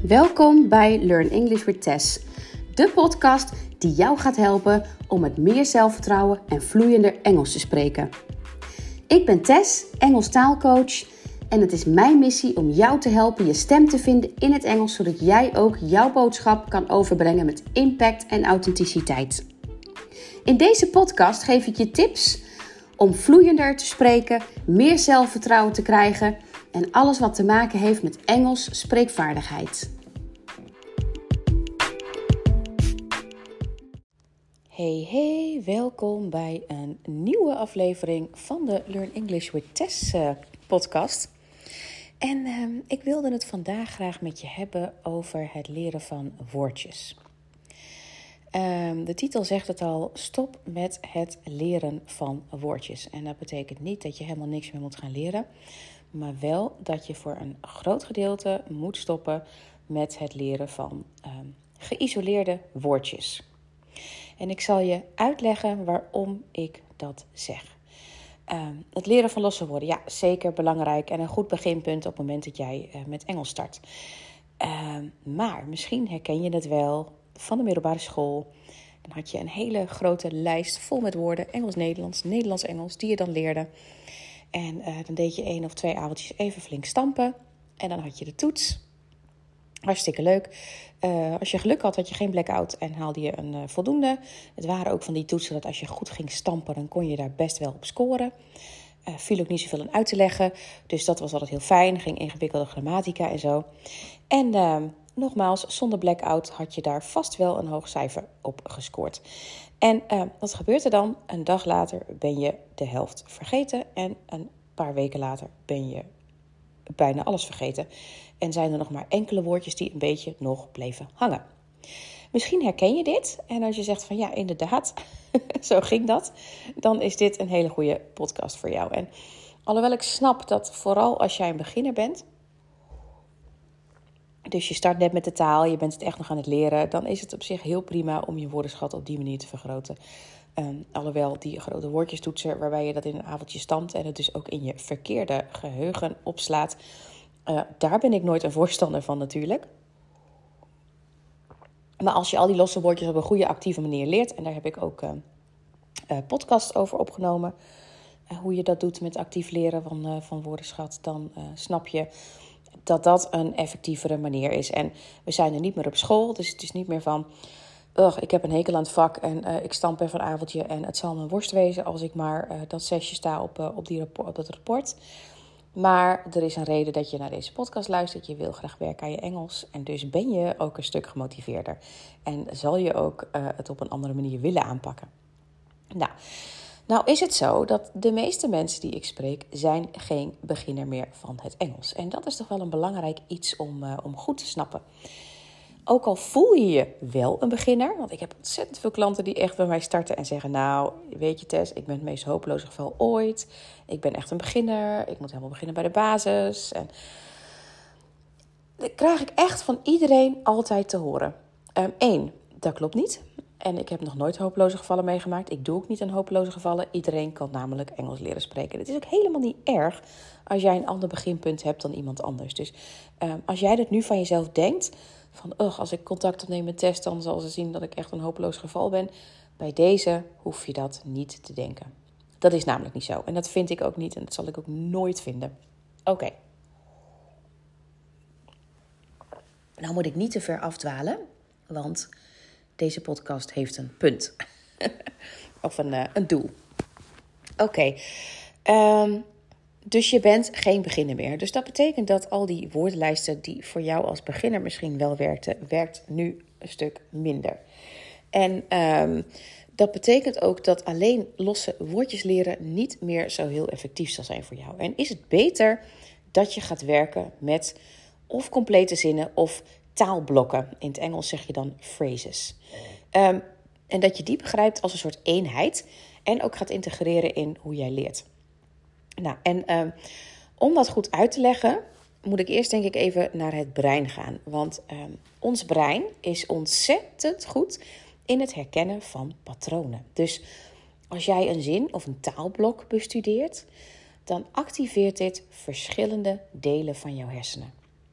Welkom bij Learn English with Tess, de podcast die jou gaat helpen om met meer zelfvertrouwen en vloeiender Engels te spreken. Ik ben Tess, Engels taalcoach en het is mijn missie om jou te helpen je stem te vinden in het Engels, zodat jij ook jouw boodschap kan overbrengen met impact en authenticiteit. In deze podcast geef ik je tips om vloeiender te spreken, meer zelfvertrouwen te krijgen en alles wat te maken heeft met Engels spreekvaardigheid. Hey, welkom bij een nieuwe aflevering van de Learn English with Tess podcast. En ik wilde het vandaag graag met je hebben over het leren van woordjes. De titel zegt het al, stop met het leren van woordjes. En dat betekent niet dat je helemaal niks meer moet gaan leren, maar wel dat je voor een groot gedeelte moet stoppen met het leren van geïsoleerde woordjes. En ik zal je uitleggen waarom ik dat zeg. Het leren van losse woorden, ja, zeker belangrijk en een goed beginpunt op het moment dat jij met Engels start. Maar misschien herken je het wel van de middelbare school. Dan had je een hele grote lijst vol met woorden, Engels-Nederlands, Nederlands-Engels, die je dan leerde. En dan deed je 1 of 2 avondjes even flink stampen. En dan had je de toets. Hartstikke leuk. Als je geluk had, had je geen blackout en haalde je een voldoende. Het waren ook van die toetsen dat als je goed ging stampen, dan kon je daar best wel op scoren. Viel ook niet zoveel aan uit te leggen. Dus dat was altijd heel fijn. Ging ingewikkelde grammatica en zo. En nogmaals, zonder blackout had je daar vast wel een hoog cijfer op gescoord. En wat gebeurt er dan? Een dag later ben je de helft vergeten. En een paar weken later ben je bijna alles vergeten. En zijn er nog maar enkele woordjes die een beetje nog bleven hangen. Misschien herken je dit. En als je zegt van ja, inderdaad, zo ging dat. Dan is dit een hele goede podcast voor jou. En alhoewel ik snap dat vooral als jij een beginner bent, dus je start net met de taal, je bent het echt nog aan het leren, dan is het op zich heel prima om je woordenschat op die manier te vergroten. Alhoewel die grote woordjestoetsen waarbij je dat in een avondje stampt en het dus ook in je verkeerde geheugen opslaat, daar ben ik nooit een voorstander van natuurlijk. Maar als je al die losse woordjes op een goede actieve manier leert, en daar heb ik ook podcasts over opgenomen, hoe je dat doet met actief leren van woordenschat, dan snap je dat dat een effectievere manier is. En we zijn er niet meer op school, dus het is niet meer van, ik heb een hekel aan het vak en ik stamp even een avondje en het zal mijn worst wezen als ik maar dat 6 sta op dat rapport. Maar er is een reden dat je naar deze podcast luistert. Je wil graag werken aan je Engels en dus ben je ook een stuk gemotiveerder. En zal je ook het op een andere manier willen aanpakken. Nou is het zo dat de meeste mensen die ik spreek zijn geen beginner meer van het Engels. En dat is toch wel een belangrijk iets om goed te snappen. Ook al voel je je wel een beginner, want ik heb ontzettend veel klanten die echt bij mij starten en zeggen, nou, weet je Tess, ik ben het meest hopeloze geval ooit. Ik ben echt een beginner, ik moet helemaal beginnen bij de basis. En dat krijg ik echt van iedereen altijd te horen. 1, dat klopt niet. En ik heb nog nooit hopeloze gevallen meegemaakt. Ik doe ook niet aan hopeloze gevallen. Iedereen kan namelijk Engels leren spreken. Het is ook helemaal niet erg als jij een ander beginpunt hebt dan iemand anders. Dus als jij dat nu van jezelf denkt, van als ik contact opneem met Tess, dan zal ze zien dat ik echt een hopeloos geval ben. Bij deze hoef je dat niet te denken. Dat is namelijk niet zo. En dat vind ik ook niet en dat zal ik ook nooit vinden. Oké. Nou moet ik niet te ver afdwalen, want deze podcast heeft een punt. Of een doel. Oké. Dus je bent geen beginner meer. Dus dat betekent dat al die woordenlijsten die voor jou als beginner misschien wel werkten, werkt nu een stuk minder. En dat betekent ook dat alleen losse woordjes leren niet meer zo heel effectief zal zijn voor jou. En is het beter dat je gaat werken met of complete zinnen of taalblokken. In het Engels zeg je dan phrases. En dat je die begrijpt als een soort eenheid en ook gaat integreren in hoe jij leert. Nou, en om dat goed uit te leggen, moet ik eerst denk ik even naar het brein gaan. Want ons brein is ontzettend goed in het herkennen van patronen. Dus als jij een zin of een taalblok bestudeert, dan activeert dit verschillende delen van jouw hersenen.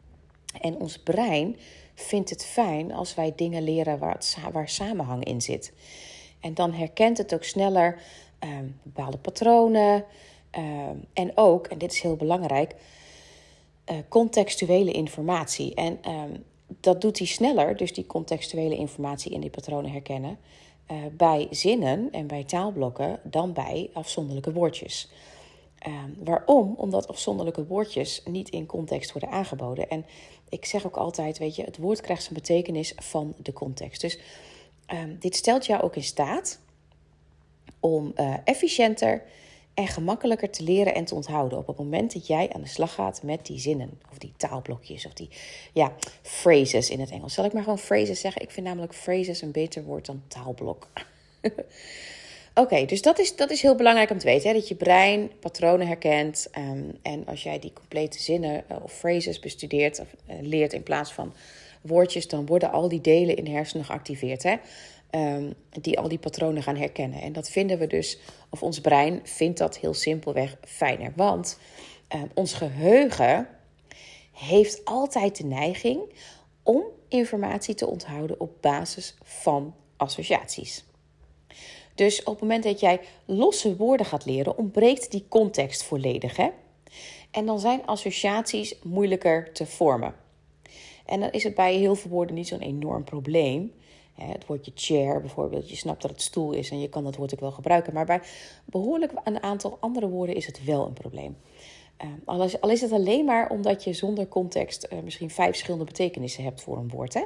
En ons brein vindt het fijn als wij dingen leren waar samenhang in zit. En dan herkent het ook sneller bepaalde patronen. En ook, en dit is heel belangrijk, contextuele informatie. En dat doet hij sneller, dus die contextuele informatie en die patronen herkennen, bij zinnen en bij taalblokken dan bij afzonderlijke woordjes. Waarom? Omdat afzonderlijke woordjes niet in context worden aangeboden. En ik zeg ook altijd, weet je, het woord krijgt zijn betekenis van de context. Dus dit stelt jou ook in staat om efficiënter en gemakkelijker te leren en te onthouden op het moment dat jij aan de slag gaat met die zinnen of die taalblokjes of die phrases in het Engels. Zal ik maar gewoon phrases zeggen? Ik vind namelijk phrases een beter woord dan taalblok. Oké, dus dat is heel belangrijk om te weten. Hè? Dat je brein patronen herkent. En als jij die complete zinnen of phrases bestudeert of leert in plaats van woordjes, dan worden al die delen in de hersenen geactiveerd. Hè? Die al die patronen gaan herkennen. En dat vinden we dus, of ons brein vindt dat heel simpelweg fijner. Want ons geheugen heeft altijd de neiging om informatie te onthouden op basis van associaties. Dus op het moment dat jij losse woorden gaat leren, ontbreekt die context volledig. Hè? En dan zijn associaties moeilijker te vormen. En dan is het bij heel veel woorden niet zo'n enorm probleem. Het woordje chair bijvoorbeeld, je snapt dat het stoel is en je kan dat woord ook wel gebruiken. Maar bij behoorlijk een aantal andere woorden is het wel een probleem. Al is het alleen maar omdat je zonder context misschien 5 verschillende betekenissen hebt voor een woord. Hè?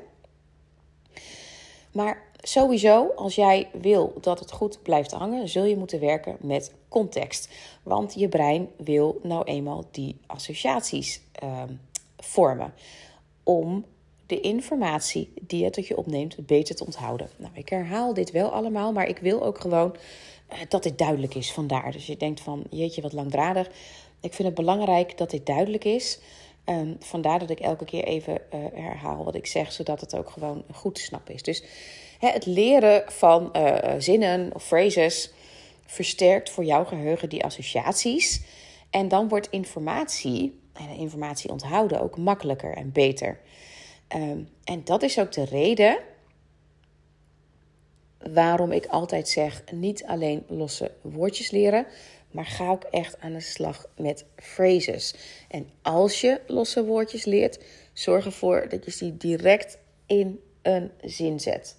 Maar sowieso, als jij wil dat het goed blijft hangen, zul je moeten werken met context. Want je brein wil nou eenmaal die associaties vormen om de informatie die het tot je opneemt beter te onthouden. Nou, ik herhaal dit wel allemaal, maar ik wil ook gewoon dat dit duidelijk is. Vandaar. Dus je denkt van, jeetje, wat langdradig. Ik vind het belangrijk dat dit duidelijk is. Vandaar dat ik elke keer even herhaal wat ik zeg, zodat het ook gewoon goed te snappen is. Dus het leren van zinnen of phrases versterkt voor jouw geheugen die associaties. En dan wordt informatie en informatie onthouden ook makkelijker en beter. En dat is ook de reden waarom ik altijd zeg, niet alleen losse woordjes leren, maar ga ook echt aan de slag met phrases. En als je losse woordjes leert, zorg ervoor dat je ze direct in een zin zet.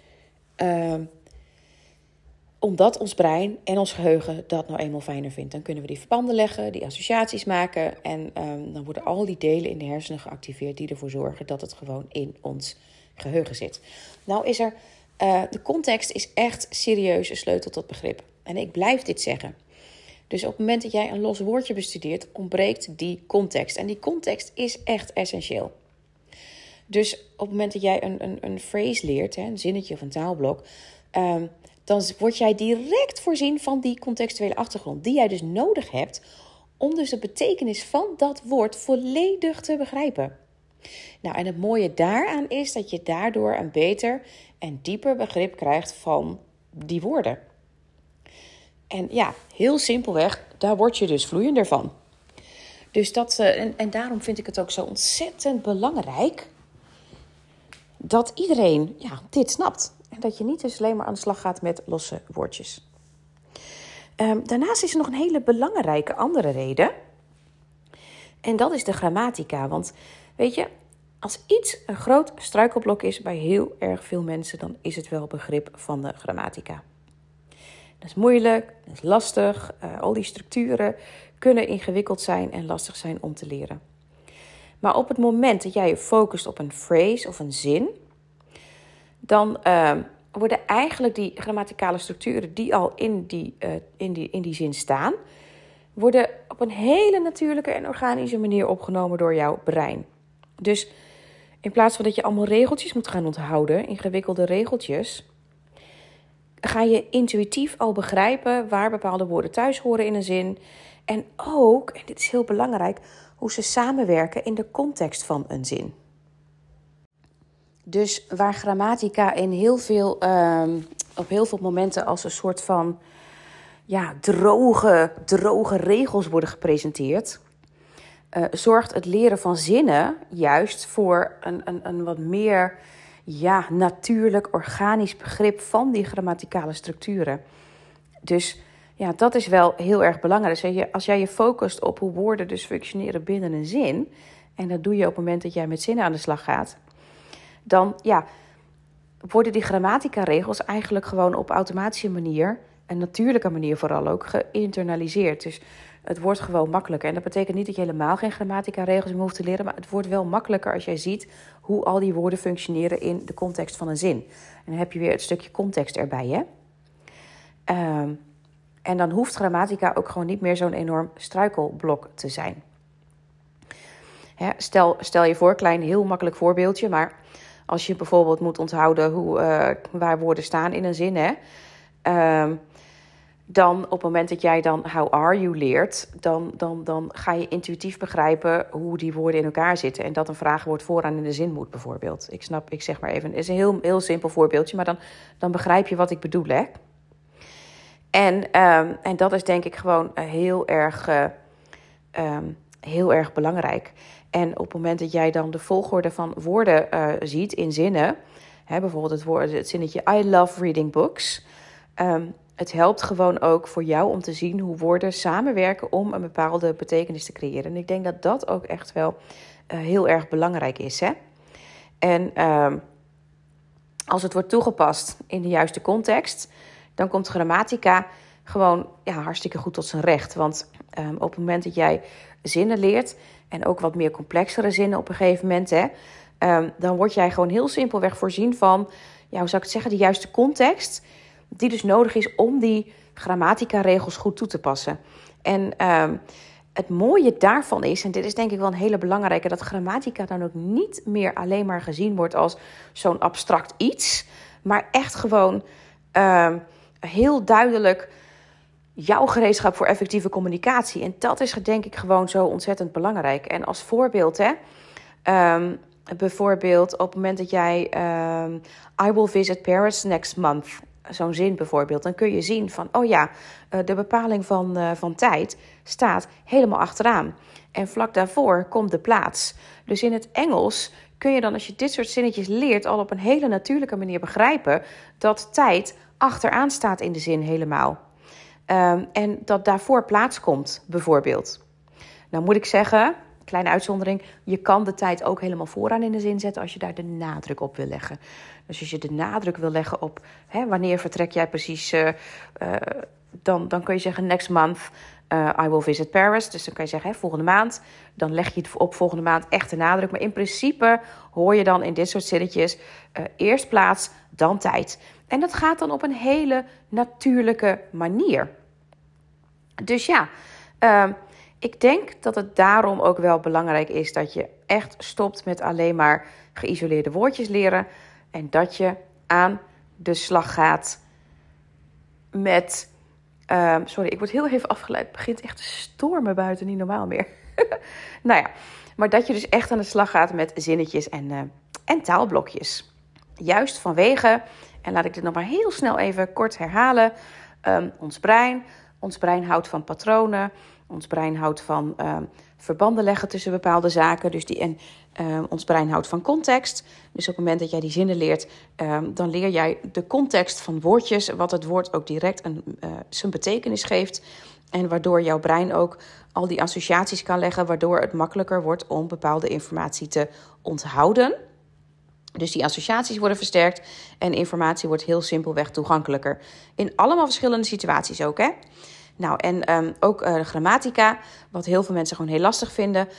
Omdat ons brein en ons geheugen dat nou eenmaal fijner vindt. Dan kunnen we die verbanden leggen, die associaties maken. En dan worden al die delen in de hersenen geactiveerd die ervoor zorgen dat het gewoon in ons geheugen zit. Nou is er, de context is echt serieus een sleutel tot begrip. En ik blijf dit zeggen. Dus op het moment dat jij een los woordje bestudeert, ontbreekt die context. En die context is echt essentieel. Dus op het moment dat jij een phrase leert, een zinnetje of een taalblok, dan word jij direct voorzien van die contextuele achtergrond die jij dus nodig hebt om dus de betekenis van dat woord volledig te begrijpen. Nou, en het mooie daaraan is dat je daardoor een beter en dieper begrip krijgt van die woorden. En ja, heel simpelweg, daar word je dus vloeiender van. Dus en daarom vind ik het ook zo ontzettend belangrijk dat iedereen dit snapt. En dat je niet dus alleen maar aan de slag gaat met losse woordjes. Daarnaast is er nog een hele belangrijke andere reden. En dat is de grammatica. Want weet je, als iets een groot struikelblok is bij heel erg veel mensen, dan is het wel begrip van de grammatica. Dat is moeilijk, dat is lastig. Al die structuren kunnen ingewikkeld zijn en lastig zijn om te leren. Maar op het moment dat jij je focust op een phrase of een zin, dan worden eigenlijk die grammaticale structuren die al in die zin staan, worden op een hele natuurlijke en organische manier opgenomen door jouw brein. Dus in plaats van dat je allemaal regeltjes moet gaan onthouden, ingewikkelde regeltjes, ga je intuïtief al begrijpen waar bepaalde woorden thuis horen in een zin. En ook, en dit is heel belangrijk, hoe ze samenwerken in de context van een zin. Dus waar grammatica op heel veel momenten als een soort van droge regels worden gepresenteerd, zorgt het leren van zinnen juist voor een wat meer natuurlijk, organisch begrip van die grammaticale structuren. Dus ja, dat is wel heel erg belangrijk. Dus als jij je focust op hoe woorden dus functioneren binnen een zin, en dat doe je op het moment dat jij met zinnen aan de slag gaat, dan worden die grammatica-regels eigenlijk gewoon op automatische manier, een natuurlijke manier vooral ook, geïnternaliseerd. Dus het wordt gewoon makkelijker. En dat betekent niet dat je helemaal geen grammatica-regels meer hoeft te leren, maar het wordt wel makkelijker als jij ziet hoe al die woorden functioneren in de context van een zin. En dan heb je weer het stukje context erbij, hè? En dan hoeft grammatica ook gewoon niet meer zo'n enorm struikelblok te zijn. Stel je voor, klein heel makkelijk voorbeeldje, maar als je bijvoorbeeld moet onthouden waar woorden staan in een zin, dan op het moment dat jij dan how are you leert, dan ga je intuïtief begrijpen hoe die woorden in elkaar zitten en dat een vraagwoord vooraan in de zin moet bijvoorbeeld. Ik zeg maar even, het is een heel, heel simpel voorbeeldje, maar dan begrijp je wat ik bedoel, hè? En dat is denk ik gewoon heel erg belangrijk. En op het moment dat jij dan de volgorde van woorden ziet in zinnen, bijvoorbeeld het zinnetje I love reading books. Het helpt gewoon ook voor jou om te zien hoe woorden samenwerken om een bepaalde betekenis te creëren. En ik denk dat dat ook echt wel heel erg belangrijk is. Hè? En als het wordt toegepast in de juiste context, dan komt grammatica gewoon hartstikke goed tot zijn recht. Want op het moment dat jij zinnen leert, en ook wat meer complexere zinnen op een gegeven moment, dan word jij gewoon heel simpelweg voorzien van, hoe zou ik het zeggen, de juiste context, die dus nodig is om die grammatica-regels goed toe te passen. En het mooie daarvan is, en dit is denk ik wel een hele belangrijke, dat grammatica dan ook niet meer alleen maar gezien wordt als zo'n abstract iets, maar echt gewoon heel duidelijk jouw gereedschap voor effectieve communicatie. En dat is denk ik gewoon zo ontzettend belangrijk. En als voorbeeld, bijvoorbeeld op het moment dat jij I will visit Paris next month, zo'n zin bijvoorbeeld, dan kun je zien van, de bepaling van tijd staat helemaal achteraan. En vlak daarvoor komt de plaats. Dus in het Engels kun je dan, als je dit soort zinnetjes leert, al op een hele natuurlijke manier begrijpen dat tijd achteraan staat in de zin helemaal. En dat daarvoor plaats komt, bijvoorbeeld. Nou moet ik zeggen, kleine uitzondering, je kan de tijd ook helemaal vooraan in de zin zetten als je daar de nadruk op wil leggen. Dus als je de nadruk wil leggen op wanneer vertrek jij precies, dan kun je zeggen next month I will visit Paris. Dus dan kan je zeggen volgende maand. Dan leg je het op volgende maand echt de nadruk. Maar in principe hoor je dan in dit soort zinnetjes eerst plaats, dan tijd. En dat gaat dan op een hele natuurlijke manier. Dus ik denk dat het daarom ook wel belangrijk is dat je echt stopt met alleen maar geïsoleerde woordjes leren. En dat je aan de slag gaat met... sorry, ik word heel even afgeleid. Het begint echt te stormen buiten, niet normaal meer. Maar dat je dus echt aan de slag gaat met zinnetjes en taalblokjes. Juist vanwege, en laat ik dit nog maar heel snel even kort herhalen. Ons brein houdt van patronen. Ons brein houdt van verbanden leggen tussen bepaalde zaken. Ons brein houdt van context. Dus op het moment dat jij die zinnen leert, dan leer jij de context van woordjes, wat het woord ook direct zijn betekenis geeft. En waardoor jouw brein ook al die associaties kan leggen, waardoor het makkelijker wordt om bepaalde informatie te onthouden. Dus die associaties worden versterkt en informatie wordt heel simpelweg toegankelijker. In allemaal verschillende situaties ook, hè. Nou, en ook de grammatica, wat heel veel mensen gewoon heel lastig vinden.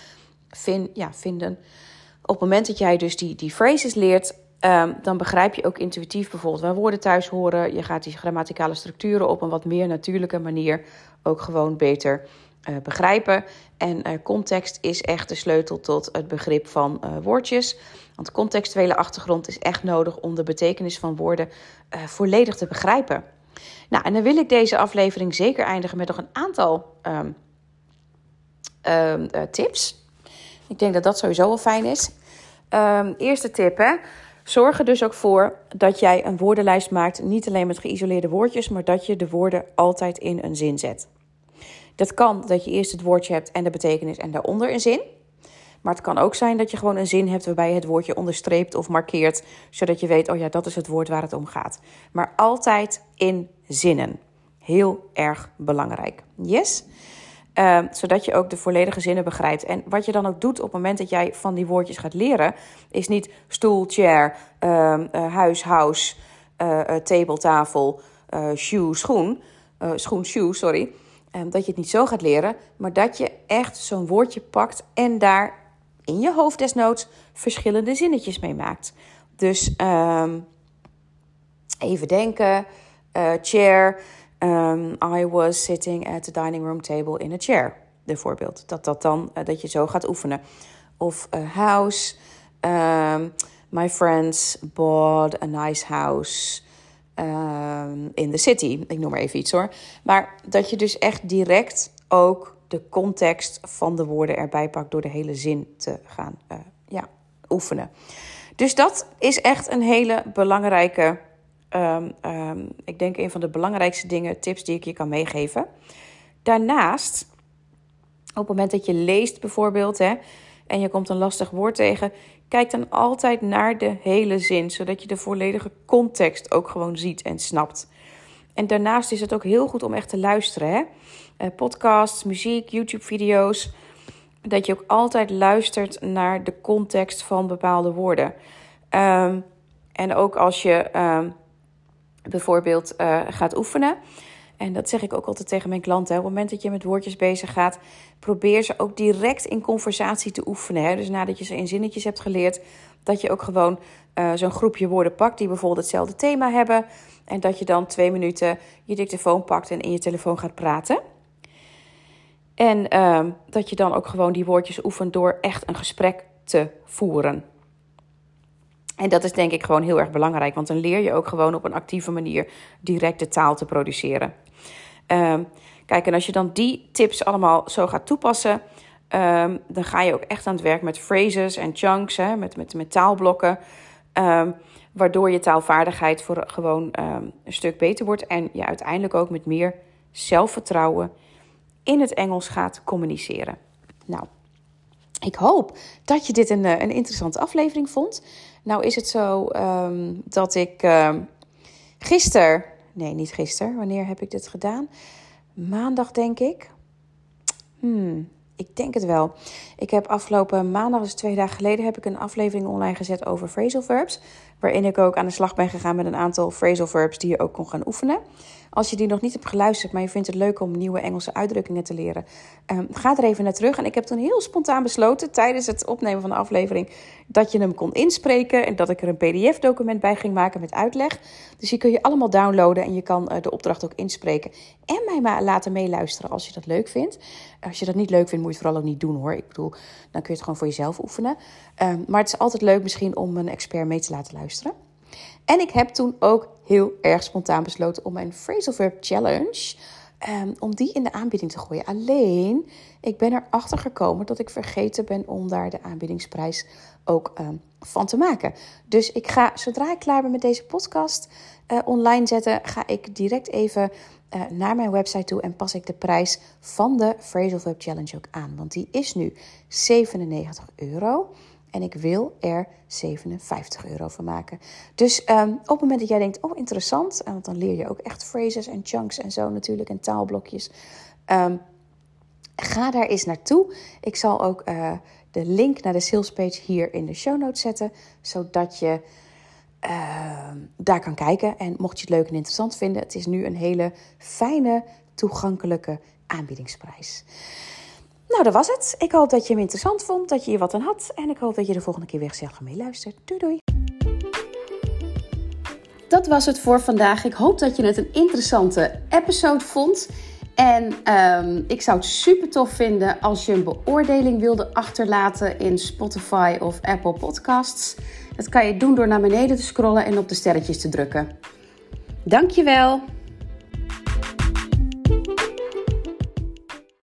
Op het moment dat jij dus die phrases leert, dan begrijp je ook intuïtief bijvoorbeeld waar woorden thuis horen. Je gaat die grammaticale structuren op een wat meer natuurlijke manier ook gewoon beter begrijpen. En context is echt de sleutel tot het begrip van woordjes. Want contextuele achtergrond is echt nodig om de betekenis van woorden volledig te begrijpen. Nou, en dan wil ik deze aflevering zeker eindigen met nog een aantal tips. Ik denk dat dat sowieso wel fijn is. Eerste tip, zorg er dus ook voor dat jij een woordenlijst maakt. Niet alleen met geïsoleerde woordjes, maar dat je de woorden altijd in een zin zet. Dat kan dat je eerst het woordje hebt en de betekenis en daaronder een zin. Maar het kan ook zijn dat je gewoon een zin hebt waarbij je het woordje onderstreept of markeert, zodat je weet, oh ja, dat is het woord waar het om gaat. Maar altijd in zinnen. Heel erg belangrijk. Yes? Zodat je ook de volledige zinnen begrijpt. En wat je dan ook doet op het moment dat jij van die woordjes gaat leren, is niet stoel, chair, huis, house, table, tafel, shoe, schoen. Schoen, shoe, sorry. Dat je het niet zo gaat leren, maar dat je echt zo'n woordje pakt en daar in je hoofd desnoods verschillende zinnetjes mee maakt. Dus even denken. Chair. I was sitting at the dining room table in a chair. Bijvoorbeeld. Dat je zo gaat oefenen. Of house. My friends bought a nice house in the city. Ik noem maar even iets hoor. Maar dat je dus echt direct ook de context van de woorden erbij pakt door de hele zin te gaan oefenen. Dus dat is echt een hele belangrijke, ik denk een van de belangrijkste tips die ik je kan meegeven. Daarnaast, op het moment dat je leest bijvoorbeeld en je komt een lastig woord tegen, kijk dan altijd naar de hele zin, zodat je de volledige context ook gewoon ziet en snapt. En daarnaast is het ook heel goed om echt te luisteren. Podcasts, muziek, YouTube-video's. Dat je ook altijd luistert naar de context van bepaalde woorden. En ook als je bijvoorbeeld gaat oefenen. En dat zeg ik ook altijd tegen mijn klanten. Op het moment dat je met woordjes bezig gaat, probeer ze ook direct in conversatie te oefenen. Dus nadat je ze in zinnetjes hebt geleerd, dat je ook gewoon zo'n groepje woorden pakt die bijvoorbeeld hetzelfde thema hebben. En dat je dan 2 minuten je dictafoon pakt en in je telefoon gaat praten. En dat je dan ook gewoon die woordjes oefent door echt een gesprek te voeren. En dat is denk ik gewoon heel erg belangrijk. Want dan leer je ook gewoon op een actieve manier direct de taal te produceren. Kijk, en als je dan die tips allemaal zo gaat toepassen, dan ga je ook echt aan het werk met phrases en chunks, met taalblokken. Waardoor je taalvaardigheid voor gewoon een stuk beter wordt. En je uiteindelijk ook met meer zelfvertrouwen in het Engels gaat communiceren. Nou, ik hoop dat je dit een interessante aflevering vond. Nou is het zo dat ik niet gisteren, wanneer heb ik dit gedaan? Maandag denk ik. Ik denk het wel. Ik heb afgelopen maandag, dus 2 dagen geleden, heb ik een aflevering online gezet over phrasal verbs. Waarin ik ook aan de slag ben gegaan met een aantal phrasal verbs die je ook kon gaan oefenen. Als je die nog niet hebt geluisterd, maar je vindt het leuk om nieuwe Engelse uitdrukkingen te leren, ga er even naar terug. En ik heb toen heel spontaan besloten tijdens het opnemen van de aflevering dat je hem kon inspreken en dat ik er een PDF-document bij ging maken met uitleg. Dus die kun je allemaal downloaden en je kan de opdracht ook inspreken en mij maar laten meeluisteren als je dat leuk vindt. Als je dat niet leuk vindt, moet je het vooral ook niet doen hoor. Ik bedoel, dan kun je het gewoon voor jezelf oefenen. Maar het is altijd leuk misschien om een expert mee te laten luisteren. En ik heb toen ook heel erg spontaan besloten om mijn Phrasal Verb Challenge, om die in de aanbieding te gooien. Alleen, ik ben erachter gekomen dat ik vergeten ben om daar de aanbiedingsprijs ook van te maken. Dus ik ga, zodra ik klaar ben met deze podcast online zetten, ga ik direct even naar mijn website toe en pas ik de prijs van de Phrasal Verb Challenge ook aan. Want die is nu €97. En ik wil er €57 van maken. Dus op het moment dat jij denkt, oh interessant, want dan leer je ook echt phrases en chunks en zo natuurlijk en taalblokjes. Ga daar eens naartoe. Ik zal ook de link naar de salespage hier in de show notes zetten, zodat je daar kan kijken. En mocht je het leuk en interessant vinden, het is nu een hele fijne, toegankelijke aanbiedingsprijs. Nou, dat was het. Ik hoop dat je hem interessant vond, dat je hier wat aan had. En ik hoop dat je de volgende keer weer gezellig meeluistert. Doei doei. Dat was het voor vandaag. Ik hoop dat je het een interessante episode vond. En ik zou het super tof vinden als je een beoordeling wilde achterlaten in Spotify of Apple Podcasts. Dat kan je doen door naar beneden te scrollen en op de sterretjes te drukken. Dankjewel.